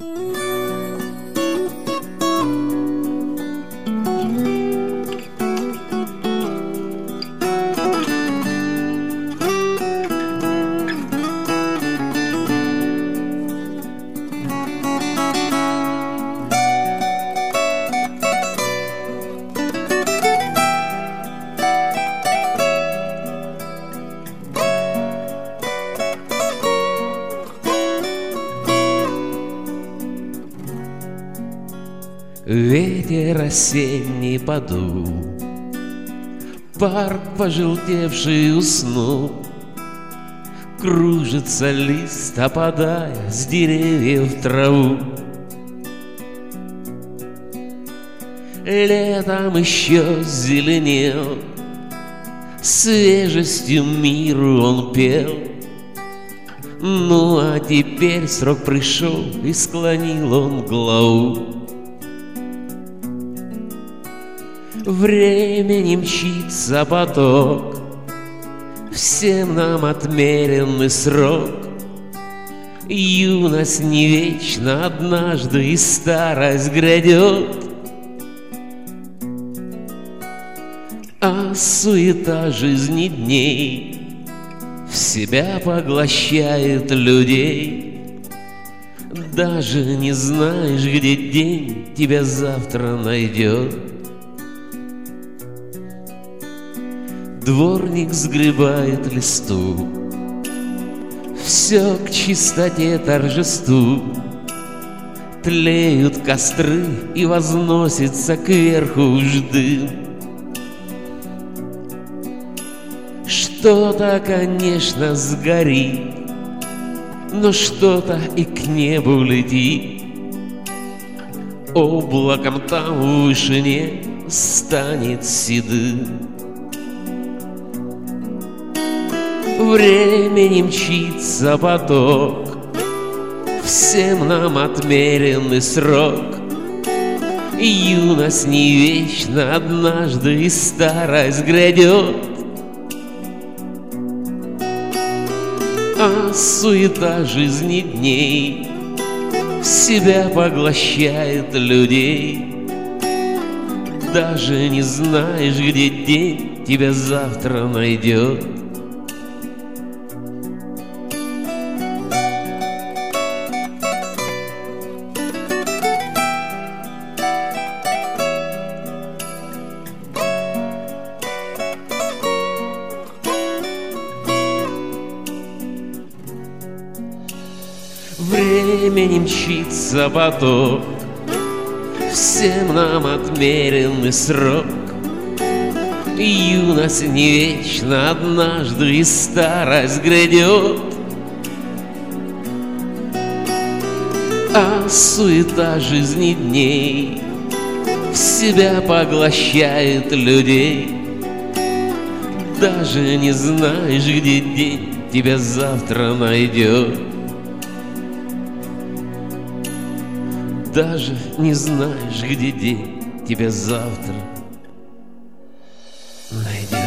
Ветер осенний подул, парк пожелтевший уснул, кружится лист, опадая с деревьев в траву. Летом еще зеленел, свежестью миру он пел. Ну а теперь срок пришел, и склонил он главу. Времени мчится поток, всем нам отмеренный срок. Юность не вечна, однажды и старость грядет. А суета жизни дней в себя поглощает людей. Даже не знаешь, где день тебя завтра найдет. Дворник сгребает листу, все к чистоте торжеству. Тлеют костры и возносится кверху уж дым. Что-то, конечно, сгорит, но что-то и к небу летит. Облаком там в вышине станет седым. Времени мчится поток, всем нам отмеренный срок. Юность не вечна, однажды и старость грядет. А суета жизни дней в себя поглощает людей. Даже не знаешь, где день тебя завтра найдет. Времени мчится поток, всем нам отмеренный срок. Юность не вечна, однажды и старость грядет. А суета жизни дней в себя поглощает людей. Даже не знаешь, где день тебя завтра найдет. Даже не знаешь, где день тебя завтра найдет.